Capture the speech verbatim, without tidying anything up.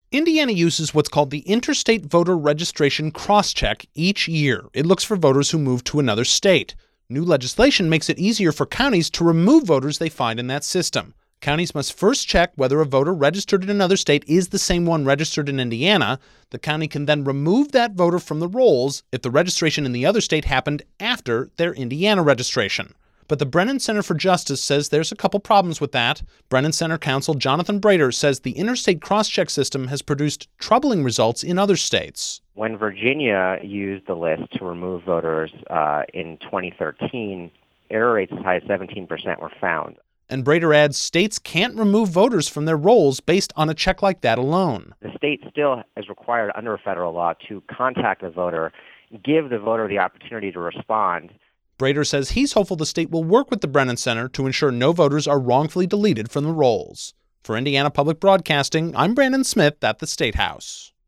Indiana uses what's called the Interstate Voter Registration Crosscheck each year. It looks for voters who move to another state. New legislation makes it easier for counties to remove voters they find in that system. Counties must first check whether a voter registered in another state is the same one registered in Indiana. The county can then remove that voter from the rolls if the registration in the other state happened after their Indiana registration. But the Brennan Center for Justice says there's a couple problems with that. Brennan Center counsel Jonathan Brader says the interstate crosscheck system has produced troubling results in other states. When Virginia used the list to remove voters uh, in twenty thirteen, error rates as high as seventeen percent were found. And Brader adds states can't remove voters from their rolls based on a check like that alone. The state still is required under federal law to contact the voter, give the voter the opportunity to respond. Brader says he's hopeful the state will work with the Brennan Center to ensure no voters are wrongfully deleted from the rolls. For Indiana Public Broadcasting, I'm Brandon Smith at the State House.